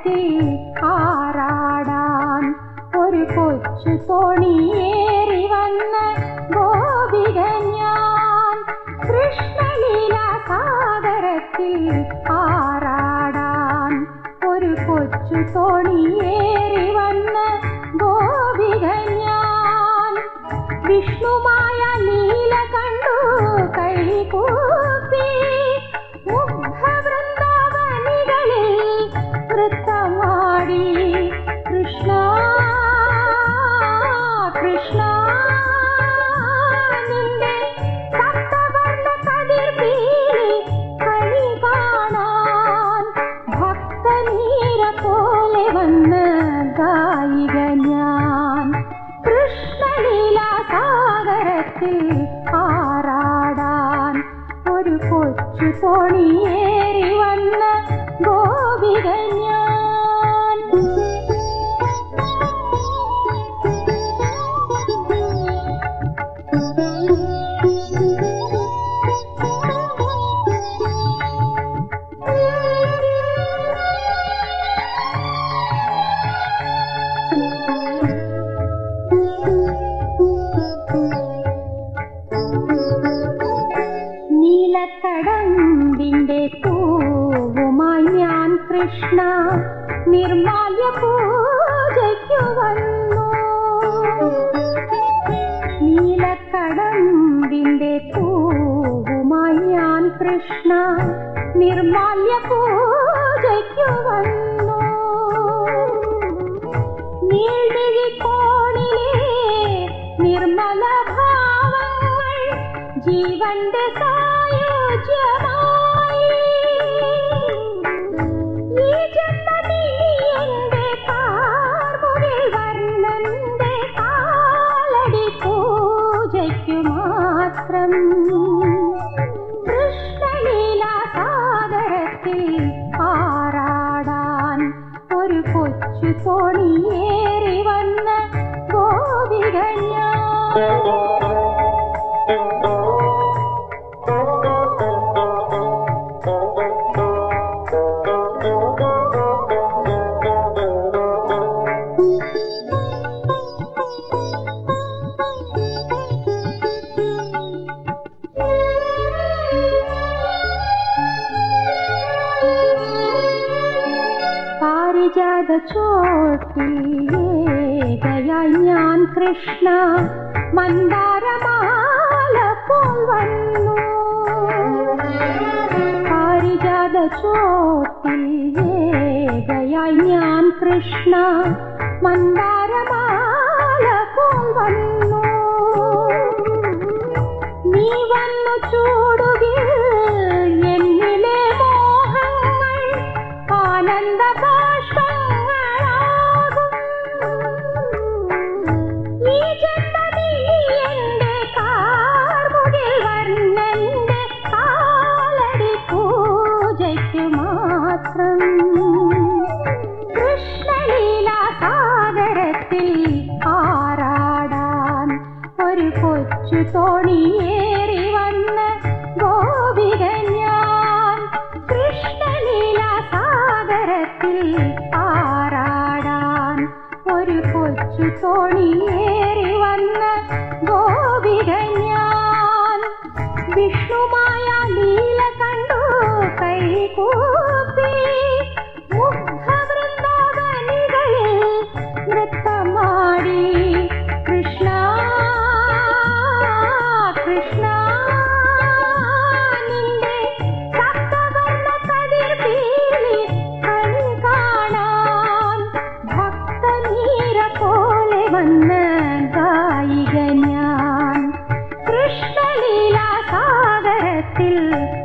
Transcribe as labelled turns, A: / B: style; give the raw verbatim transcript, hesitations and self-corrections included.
A: സാഗരത്തിൽ ആറാടാൻ ഒരു കൊച്ചു തോണിയേറി വന്ന ഗോപിക ഞാൻ. കൃഷ്ണലീലാ സാഗരത്തിൽ ആറാടാൻ ഒരു കൊച്ചു തോണിയേറി വന്ന ഗോപിക ഞാൻ. വിഷ്ണുമായ ലീല കണ്ടു കൈകൂപ്പി മുഗ്ധവൃന്ദാവനികളിൽ നൃത്തമാടി. കൃഷ്ണ കൃഷ്ണ നിന്റെ സപ്തവർണ്ണ കതിർപീലി കണി കാണാൻ ഭക്തനീര പോലെ വന്ന് ഗായിക ഞാൻ. കൃഷ്ണലീലാ സാഗരത്തിൽ ആറാടാൻ ഒരു കൊച്ചു തോണിയേറി വന്ന ഗോപിക ഞാൻ. നീലക്കടമ്പിന്റെ പൂവുമായി ഞാൻ കൃഷ്ണ നിർമാല്യ പൂജയ്ക്കു വന്നു. നീലക്കടമ്പിന്റെ പൂവുമായി ഞാൻ കൃഷ്ണ നിർമാല്യ പൂജയ്ക്കു വന്നു. നീഴ്മിഴിക്കോണിലെ നിർമ്മല ഭാവങ്ങൾ ജീവന്റെ സായുജ്യമായി. ഈ ജന്മനീ എന്റെ കാർമുകിൽ വർണ്ണന്റെ കാലടി പൂജയ്ക്കു മാത്രം. കൃഷ്ണലീലാ സാഗരത്തിൽ ആറാടാൻ ഒരു കൊച്ചു തോണിയേറി വന്ന ഗോപിക ഞാൻ. പാരിജാത ചോട്ടിലേകയായി ഞാൻ കൃഷ്ണ മന്ദാരമാല പോൽ വന്നു. പാരിജാത ചോട്ടിലേകയായി ഞാൻ കൃഷ്ണ മന്ദാരമാല പോൽ വന്നു. നീ വന്നു ചൂടുകിൽ എന്നിലെ മോഹങ്ങൾ ആനന്ദ ബാഷ്പങ്ങളാകും. ഈ ജന്മനീ എന്റെ കാർമുകിൽ വർണ്ണന്റെ കാലടി പൂജയ്ക്കു മാത്രം. കൃഷ്ണലീലാ സാഗരത്തിൽ ആറാടാൻ ഒരു കൊച്ചു തോണിയേറി വന്ന ഗോപിക ഞാൻ. കൃഷ്ണലീലാ സാഗരത്തിൽ ആറാടാൻ ഒരു കൊച്ചു തോണിയേറി വന്ന ഗോപിക ഞാൻ. വിഷ്ണുമായ ലീല കണ്ടു കൈകൂപ്പി മുഗ്ധവൃന്ദാവനികളിൽ നൃത്തമാടി. കൃഷ്ണ കൃഷ്ണ നിന്റെ സപ്തവർണ്ണ കതിർപീലി കണി കാണാൻ ഭക്തനീര പോലെ വന്ന് ഗായിക ഞാൻ. കൃഷ്ണലീലാ സാഗരത്തിൽ